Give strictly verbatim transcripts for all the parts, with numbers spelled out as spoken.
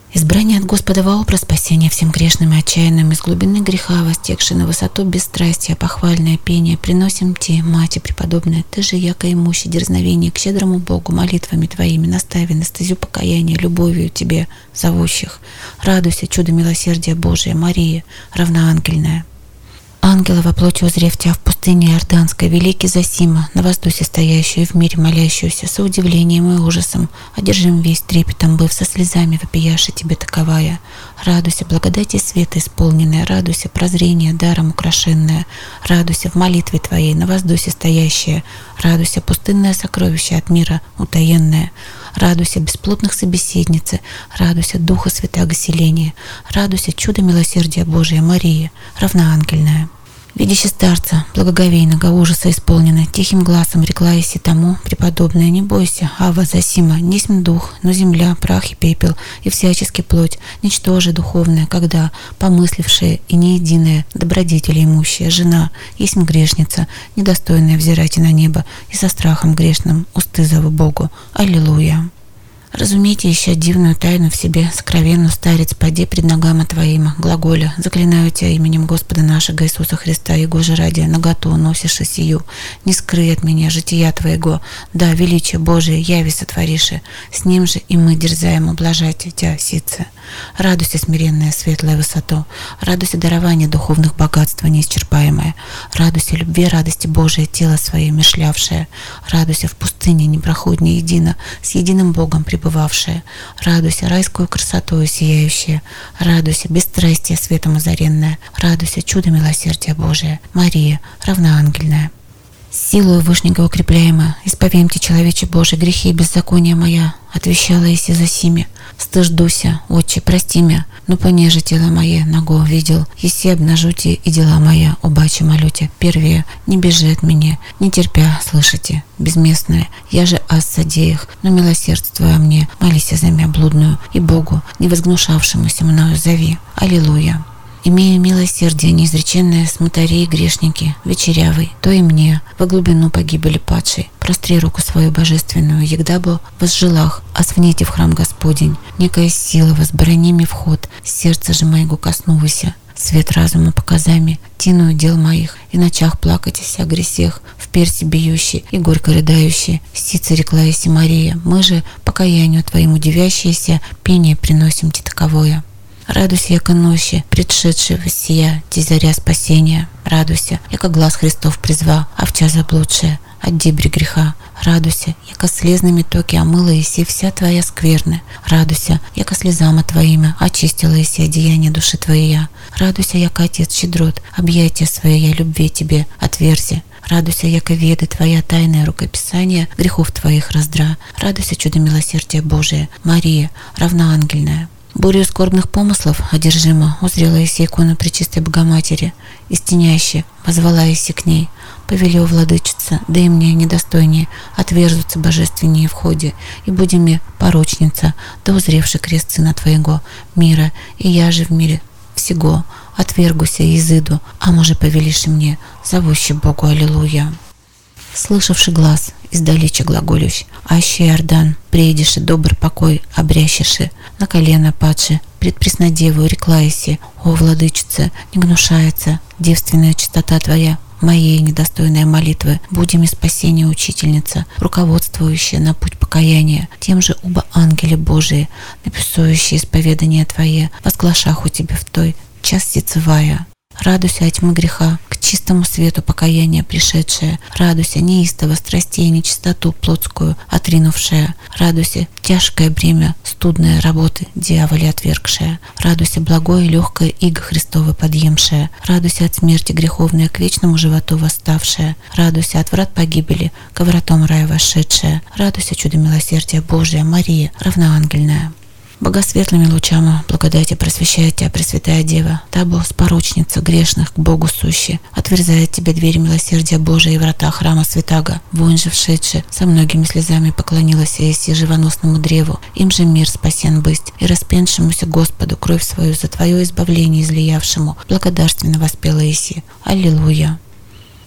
Избрание от Господа во образ спасения всем грешным и отчаянным, из глубины греха, востекши на высоту бесстрастия, похвальное пение, приносим Ти, Мати преподобная, Ты же, яко имущий дерзновение к щедрому Богу, молитвами Твоими настави на стезю покаяния, любовью Тебе зовущих. Радуйся, чудо милосердия Божия, Мария, равноангельная. Ангела во плоти узрев Тебя в пустыне Иорданской, великий Зосима, на воздухе стоящую и в мире молящуюся, со удивлением и ужасом, одержим весь трепетом быв, со слезами вопияши Тебе таковая. Радуйся, благодати света исполненная, радуйся, прозрение даром украшенное, радуйся в молитве Твоей, на воздухе стоящая, радуйся, пустынное сокровище от мира утаенное, радуйся, бесплотных собеседницы, радуйся, Духа Святаго селения, радуйся, чудо милосердия Божия, Мария, равноангельная. Видящий старца, благоговейного ужаса исполненный, тихим глазом рекла еси тому, преподобная, не бойся, Ава Зосима, несмь дух, но земля, прах и пепел, и всячески плоть, ничтоже духовное, когда, помыслившая и не единая, добродетели имущая, жена, есмь грешница, недостойная взирайте на небо, и со страхом грешным усты зову Богу. Аллилуйя. Разумейте, ища дивную тайну в себе, сокровенную, старец, поди пред ногам Твоим, глаголя, заклинаю Тебя именем Господа нашего Иисуса Христа, Его же ради наготу носишь сию, не скрый от меня жития Твоего, да, величие Божие яви сотвориши, с ним же и мы дерзаем ублажать Тебя, сице. Радуйся, смиренная светлая высоту, радуйся дарование духовных богатств неисчерпаемое, радуйся любви радости Божие тело свое мешлявшее, радуйся в пустыне непроходне едино, с единым Богом пребывавшее, радуйся райскую красотою сияющая, радуйся бесстрастие светом озаренное, радуйся чудо милосердия Божия, Мария, равноангельная. Силою Вышнего укрепляемая, исповемте, человече Божий, грехи и беззакония моя, отвещала еси Зосиме. Стыждуся, Отче, прости меня, но понеже тело мое ногу видел, еси обнажуте и дела моя, обаче молюте, первее, не бежи от меня, не терпя, слышите, безместное, я же ас содеях, но милосердствуя мне, молися за меня блудную, и Богу, не возгнушавшемуся мною зови. Аллилуйя. Имея милосердие неизреченное с мытарей грешники, вечерявый, то и мне во глубину погибели падшей, простри руку свою божественную, егда бы возжелах, освните в храм Господень, некая сила возбрани ми вход, сердце же моего коснулся, свет разума показами, тиную дел моих, и ночах плакайтесь о гресех, в перси бьющий и горько рыдающий, сице рекла еси Мария, мы же покаянию Твоему удивящиеся, пение приносим Ти таковое. Радуйся, яко ночи, предшедшего сия, Ти заря спасения. Радуйся, яко глаз Христов призва, овча заблудшая, от дебри греха. Радуйся, яко слезными токи омыла еси вся Твоя скверны. Радуйся, яко слезама Твоими очистила еси одеяние души Твоей. Радуйся, яко Отец щедрот, объятия свои я любви Тебе отверзи. Радуйся, яко веды Твоя тайное рукописание грехов Твоих раздра. Радуйся, чудо милосердия Божия, Мария, равноангельная. Бурю скорбных помыслов одержима узрела еси икону Пречистой Богоматери, и стеняще возвала еси к ней. Повелю, владычица, да и мне недостойнее отверзутся божественнее в ходе, и будем мне порочница, да узревши крест Сына Твоего, мира, и я же в мире всего отвергуся и изыду, а може повелишь мне, зовущий Богу, аллилуйя. Слышавший глаз, издалече глаголющ, аще Иордан, приедешь и добр покой обрящеши, на колено падши, пред Преснодевою рекла еси, о, владычица, не гнушается девственная чистота Твоя, моей недостойной молитвы, будем и спасение учительница, руководствующая на путь покаяния, тем же оба ангели Божии, написующие исповедание Твое, возглашах у Тебя в той час сицевая. Радуйся от тьмы греха, к чистому свету покаяния пришедшая. Радуйся неистово страстей и нечистоту плотскую отринувшая. Радуйся тяжкое бремя студной работы дьяволе отвергшая. Радуйся благое и легкое иго Христово подъемшая. Радуйся от смерти греховной к вечному животу восставшая. Радуйся от врат погибели к вратам рая вошедшая. Радуйся чудо милосердия Божия, Мария, равноангельная. Богосветлыми лучами благодати просвещает Тебя, Пресвятая Дева, Табу спорочница грешных к Богу сущи, отверзает Тебе двери милосердия Божия и врата храма Святаго. Воин же вшедший со многими слезами поклонилась еси живоносному древу, им же мир спасен бысть, и распеншемуся Господу кровь свою за Твое избавление излиявшему, благодарственно воспела еси. Аллилуйя.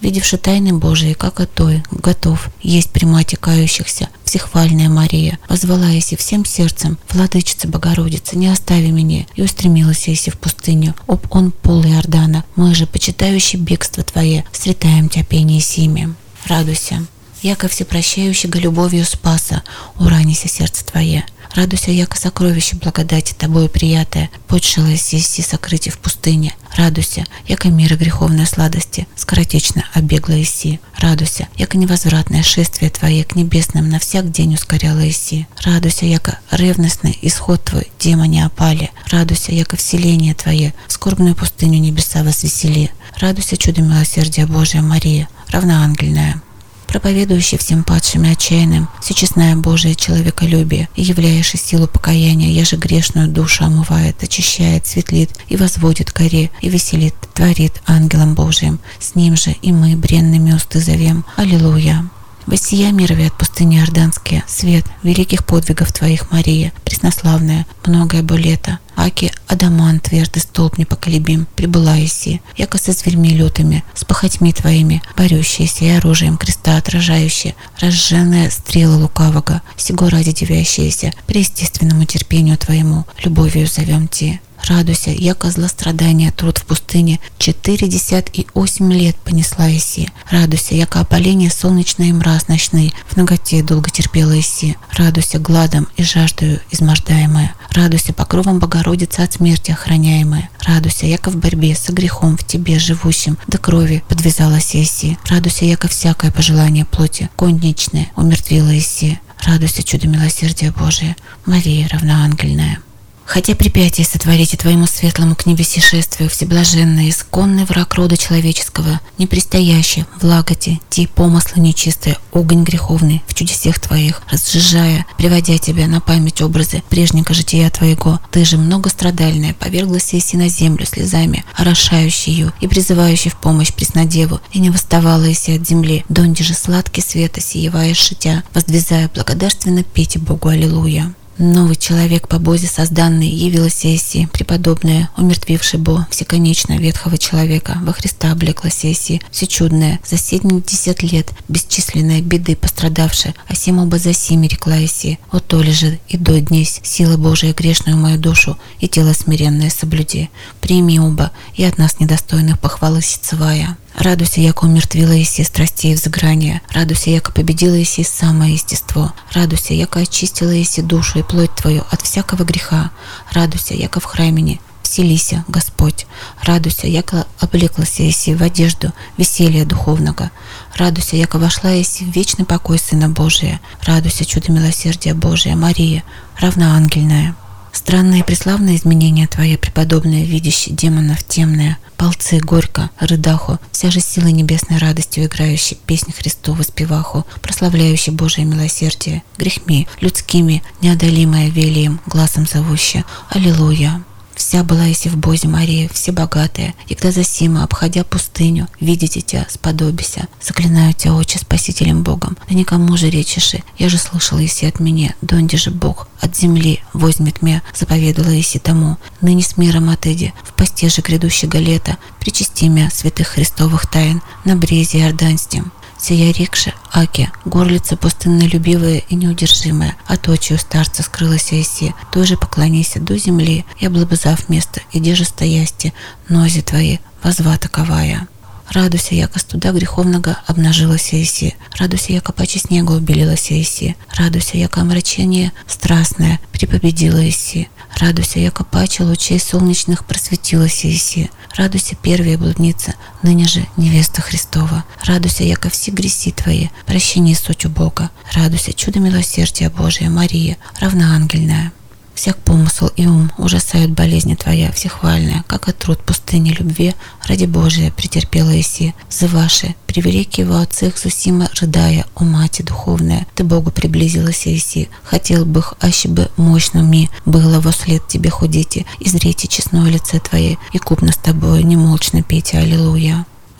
видевши тайны Божии, как и той, готов есть примате кающихся, всехвальная Мария, возвала еси всем сердцем: Владычица Богородица, не остави меня, и устремилась еси в пустыню, об он пол Иордана, мы же, почитающий бегство Твое, сретаем Тя пение сими. Радуйся, яко всепрощающего любовью спаса, уранися сердце Твое. Радуйся, яко сокровище благодати Тобою приятое, подшилось еси сокрытие в пустыне. Радуйся, яко мира греховной сладости, скоротечно обегла еси. Радуйся, яко невозвратное шествие Твое к небесным на всяк день ускоряло еси. Радуйся, яко ревностный исход Твой демоне опали. Радуйся, яко вселение Твое в скорбную пустыню небеса возвесели. Радуйся, чудо милосердия Божия Мария, равноангельная, проповедующий всем падшим и отчаянным всечестное Божие человеколюбие и являющий силу покаяния, еже грешную душу омывает, очищает, светлит и возводит к горе, и веселит, творит ангелом Божиим. С ним же и мы бренными усты зовем. Аллилуйя! Воссия мирове от пустыни Иорданские, свет великих подвигов Твоих, Мария, преснославная, многое бо лето, аки адаман твердый столб непоколебим, прибыла еси, яко со зверьми лютыми, с похотьми Твоими, борющиеся и оружием креста отражающие, разженные стрелы лукавого, сего ради девящиеся, при естественному терпению Твоему, любовью зовем Ти. Радуйся, яко злострадание труд в пустыне четыредесят и осемь лет понесла еси. Радуйся, яко опаление солнечное и мраз ночный в наготе долго терпела еси. Радуйся, гладом и жаждою измождаемая. Радуйся, покровом Богородицы от смерти охраняемая. Радуйся, яко в борьбе со грехом в Тебе живущим до крови подвязалась еси. Радуйся, яко всякое пожелание плоти конечное умертвила еси. Радуйся, чудо милосердия Божия, Мария равноангельная. Хотя препятие сотворите Твоему светлому к небеси шествию, всеблаженный, исконный враг рода человеческого, непредстоящий, влаготи, ти помыслы нечистые, огонь греховный в чудесах Твоих, разжижая, приводя Тебя на память образы прежнего жития Твоего, Ты же многострадальная, поверглась еси на землю слезами, орошающей ее и призывающей в помощь Преснодеву, и не восставала еси от земли, донде же сладкий света сиявая шитя, воздвизая благодарственно пейте Богу Аллилуйя. Новый человек по Бозе созданный явилась еси, преподобная, умертвивший Бо всеконечно ветхого человека, во Христа облеклась еси, всечудная, за семьдесят лет, бесчисленные беды пострадавшая, а сим оба за сими рекла еси, о то ли же и до днесь сила Божия грешную мою душу и тело смиренное соблюди, прими оба и от нас недостойных похвалы сицевая. Радуйся, яко умертвила еси страстей взыграния, радуйся, яко победила еси самое естество, радуйся, яко очистила еси душу и плоть Твою от всякого греха, радуйся, яко в храмине вселися, Господь, радуйся, яко облеклась еси в одежду веселья духовного, радуйся, яко вошла еси в вечный покой Сына Божия, радуйся, чудо милосердия Божия, Мария, равноангельная. Странное и преславное изменение Твое, преподобное, видящее демонов темное, полцы горько, рыдаху, вся же сила небесной радостью играющей песнь Христу воспеваху, прославляющий Божие милосердие, грехми людскими, неодолимое велием, глазом зовущее. Аллилуйя! Вся была еси в Бозе Мария, все богатая, и когда засима, обходя пустыню, видите Тя, сподобися. Заклинаю Тя, Отче, Спасителем Богом, да никому же речиши, я же слышала еси от меня, донде же Бог от земли возьмет меня, заповедала еси тому, ныне с миром отыди, в посте же грядущего лета, причасти мя святых Христовых тайн на брезе Иорданским. Сия рекше, аки, горлица пустыннолюбивая и неудержимая, от очи у старца скрылась еси, той же поклонися до земли, и облобызав место, иди же стоясти, нози Твои, возва таковая. Радуйся, яко студа греховного обнажилась еси, радуйся, яко паче снега убелилась еси, радуйся, яко омрачение страстное припобедила еси, радуйся, яко паче лучей солнечных просветилась еси, радуйся, первая блудница, ныне же невеста Христова, радуйся, яко все греси Твои, прощение суть у Бога, радуйся, чудо милосердия Божия, Мария, равноангельная. Всяк помысл и ум ужасают болезни Твоя всехвальная, как и труд пустыни любви, ради Божия претерпела еси, взываши, превеликий во отцах Зусима рыдая, о Мати духовная, Ты Богу приблизилась еси, хотел бы, аще бы мощно ми было во след Тебе ходите, и зрите честное лице Твое, и купно с Тобою немолчно пейте Аллилуйя.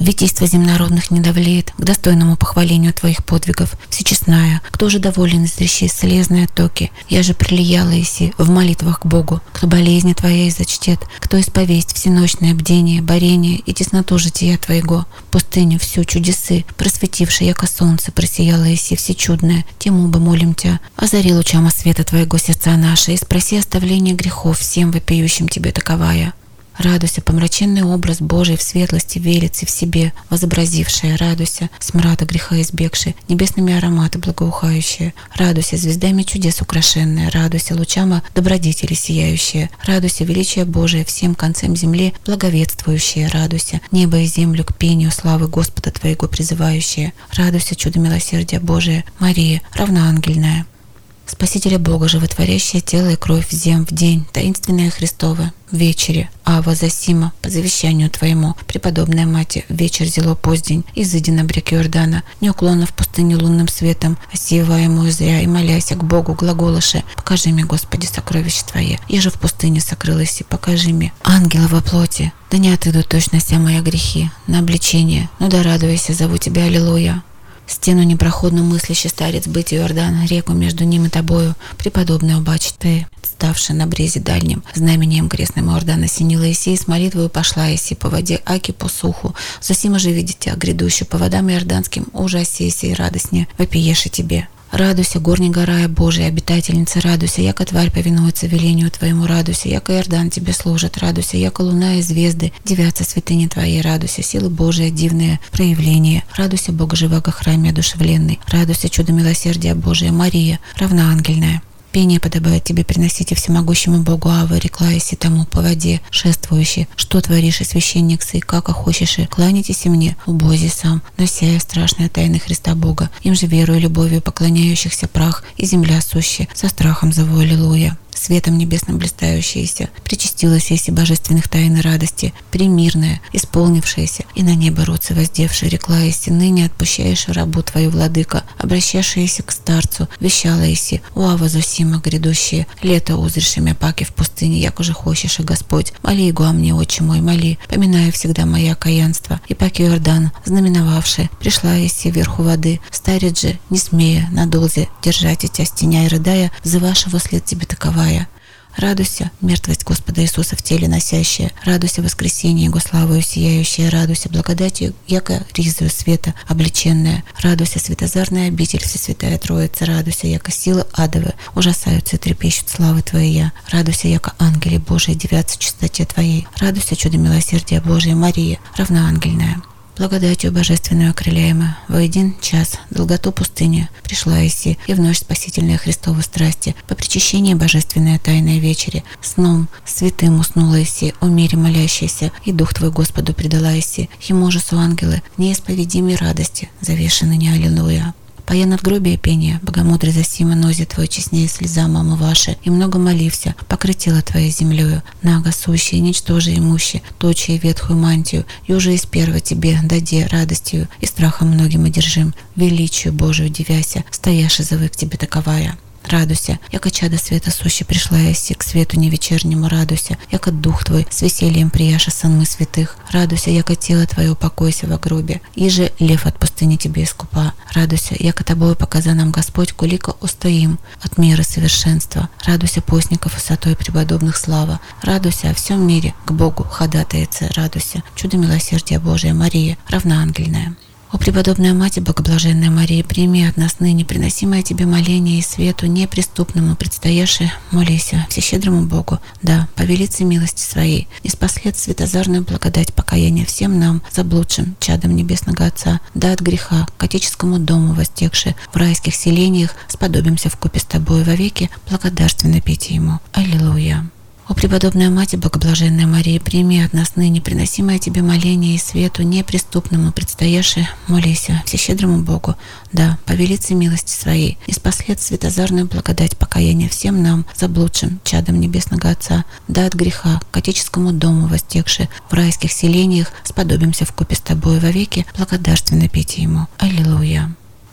Витийство земнородных не давлеет к достойному похвалению Твоих подвигов. Всечестная, кто же доволен из речей слезные токи, я же прилияла иси в молитвах к Богу, кто болезни Твоей зачтет, кто исповесть всеночное бдение, борение и тесноту жития Твоего, пустыню всю чудесы, просветивши, яко солнце, просияло иси всечудное, тему бы молим Тя, озари лучама света Твоего сердца наши и спроси оставление грехов всем вопиющим Тебе таковая. Радуйся, помраченный образ Божий в светлости велицы в себе, возобразившая, радуйся, смрада греха избегши, небесными ароматы благоухающие, радуйся, звездами чудес украшенная, радуйся, лучама добродетели сияющие, радуйся, величие Божие всем концам земли благовествующее, радуйся, небо и землю к пению славы Господа Твоего призывающие, радуйся, чудо милосердия Божия, Мария, равноангельная. Спасителя Бога, животворящее тело и кровь зем в день, таинственное Христово, в вечере, Ава Зосима, по завещанию Твоему, преподобная Мати, в вечер зело поздень, изыди на брег Иордана, неуклонно в пустыне лунным светом, осеиваемую зря, и моляся к Богу, глаголоши, покажи мне, Господи, сокровища Твои, еже в пустыне сокрылась, и покажи мне, ангела во плоти, да не отойдут точно вся мои грехи, на обличение, ну да радуйся, зову Тебя, аллилуйя. Стену непроходную мыслящий старец быть Иордан, реку между ним и тобою, преподобный убачить ты, ставший на брезе дальнем, знамением крестным Иордан осенила Иси, с молитвою пошла Иси по воде Аки по суху, засима же видите, а грядущую по водам иорданским ужасе Иси и радостне вопиеши тебе. Радуйся, горни горая Божия, обитательница, радуйся, яко тварь повинуется велению Твоему, радуйся, яко Иордан Тебе служит, радуйся, яко луна и звезды девятся святыни Твоей, радуйся, силы Божия, дивные проявления, радуйся, Бога живаго храме одушевленный, радуйся, чудо милосердия Божия, Мария, равноангельная. Пение подобает Тебе приносите всемогущему Богу Ава, рекла Иси тому по воде, шествующий, что творишь и священник сы, как охочешь и кланяйтесь и мне, убози сам, носяя страшные тайны Христа Бога, им же верою и любовью поклоняющихся прах и земля сущая, со страхом зову аллилуйя. Светом небесным блистающаяся, причастилась Иси божественных тайн и радости, примирная, исполнившаяся, и на небо родцы воздевшая, рекла Иси, ныне отпущаешь рабу Твою, владыка, обращавшаяся к старцу, вещала Иси, уава Зосима грядущие, лето узрешими паки в пустыне, як уже хочешь, и Господь, моли его о мне, отче мой, моли, поминая всегда моя окаянство, и паки Иордан, знаменовавший, пришла Иси вверху воды, старец же, не смея, на долзе держать эти стеня и рыдая, взывавшего след Тебе таковая. Радуйся, мертвость Господа Иисуса в теле носящая, радуйся, воскресение Его славою сияющая, радуйся, благодатью, яко ризою света облеченная, радуйся, светозарная обитель Всесвятая Троица, радуйся, яко силы адовы ужасаются и трепещут славы Твоей, радуйся, яко ангели Божии девятся в чистоте Твоей, радуйся, чудо милосердия Божия, Мария, равноангельная. Благодатью божественную окрыляемая, во один час долготу пустыни пришла Иси, и в ночь спасительной Христовой страсти, по причащении божественной тайной вечери, сном святым уснула Иси, о мире молящейся, и дух Твой Господу предала Иси, ему же со ангелы, неисповедимой радости, завешены не аллилуйя. Поя надгробие пения, богомудрый Зосима, нозе Твой честнее слеза, мамы ваши, и много молився, покрытила Твоей землею, наго сущие, ничтоже имущие, точие ветхую мантию, и уже из первого Тебе даде радостью, и страхом многим одержим, величию Божию дивяся, стояши завык Тебе таковая. Радуйся, яко чадо света сущий пришла Иси, к свету не вечернему радуйся, яко дух Твой с весельем прияша сонмы святых, радуйся, яко тело Твое упокойся во гробе, иже лев от пустыни Тебе искупа, радуйся, яко Тобою показа нам Господь, кулика устоим от мира совершенства, радуйся, постников высотой преподобных слава, радуйся, о всем мире к Богу ходатается, радуйся, чудо милосердия Божия, Мария, равноангельная. О преподобная Мать, Богоблаженная Мария, прими от нас ныне приносимое Тебе моление и свету неприступному предстояше, молися всещедрому Богу, да, по велице милости Своей, и спаслед светозарную благодать покаяния всем нам, заблудшим чадом Небесного Отца, да от греха к отеческому дому востекши, в райских селениях сподобимся вкупе с Тобой вовеки благодарственно петь Ему. Аллилуйя. О преподобная Мать, Богоблаженная Мария, прими от нас ныне приносимое Тебе моление и свету неприступному предстояше, молися всещедрому Богу, да, по велице милости Своей, и спаслед светозарную благодать покаяния всем нам, заблудшим чадом Небесного Отца, да от греха к отеческому дому востекши, в райских селениях сподобимся вкупе с Тобой вовеки благодарственно петь Ему. Аллилуйя. О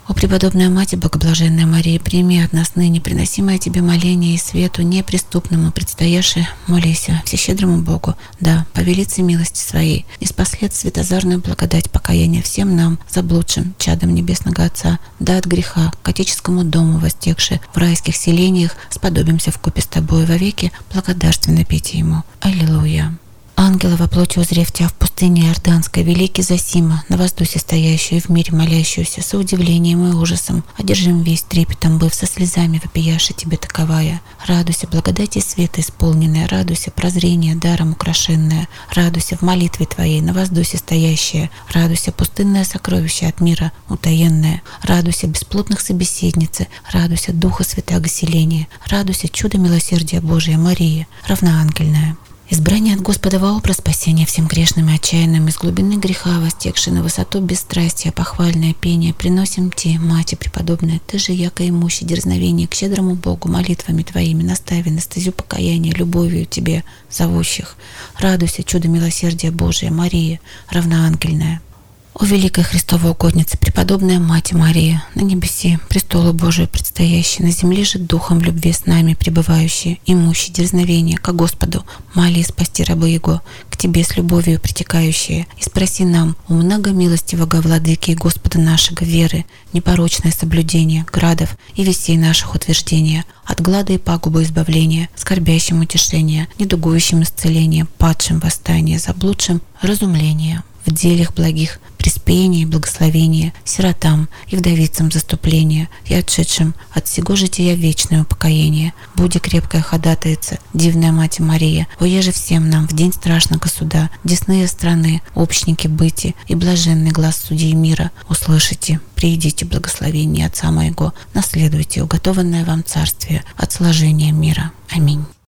О преподобная Мать и Богоблаженная Мария, прими от нас ныне приносимое Тебе моление и свету неприступному предстоящее, молися всещедрому Богу, да, по велице милости Своей, и спаслед светозарную благодать покаяния всем нам, заблудшим чадом Небесного Отца, да от греха к Отеческому дому востекши в райских селениях, сподобимся вкупе с Тобою вовеки благодарственно пейте Ему. Аллилуйя. Ангела во плоти узрев Тебя в пустыне Иорданской, великий Зосима, на воздухе стоящую и в мире молящуюся, со удивлением и ужасом, одержим весь трепетом быв, со слезами вопияши Тебе таковая. Радуйся, благодати света исполненная, радуйся, прозрение даром украшенное, радуйся в молитве Твоей, на воздухе стоящая, радуйся, пустынное сокровище от мира утаенное, радуйся, бесплотных собеседницы, радуйся, Духа Святаго селения, радуйся, чудо милосердия Божия Мария, равноангельная. Избрание от Господа во образ спасения всем грешным и отчаянным, из глубины греха востекши на высоту бесстрастия, похвальное пение, приносим Те, Мати преподобная, Ты же, яко имущий дерзновение к щедрому Богу, молитвами Твоими настави на стезю покаяния, любовью Тебе зовущих. Радуйся, чудо милосердия Божия Мария, равноангельная. О великая Христова угодница, преподобная Мать Мария, на небеси, престолу Божию предстоящей, на земле же духом в любви с нами пребывающий, имущий дерзновение ко Господу, моли спасти рабы Его, к Тебе с любовью притекающие, и спроси нам, у многомилостивого Владыки и Господа нашего веры, непорочное соблюдение градов и вестей наших утверждения, от глада и пагубы избавления, скорбящим утешение, недугующим исцеление, падшим восстание, заблудшим разумление, в делях благих приспение и благословение, сиротам и вдовицам заступление, и отшедшим от всего жития вечное упокоение. Буди крепкая ходатайца, дивная Мать Мария, оеже всем нам в день страшного суда, десные страны, общники быти и блаженный глаз судей мира, услышите, приидите благословение Отца моего, наследуйте уготованное вам царствие от сложения мира. Аминь.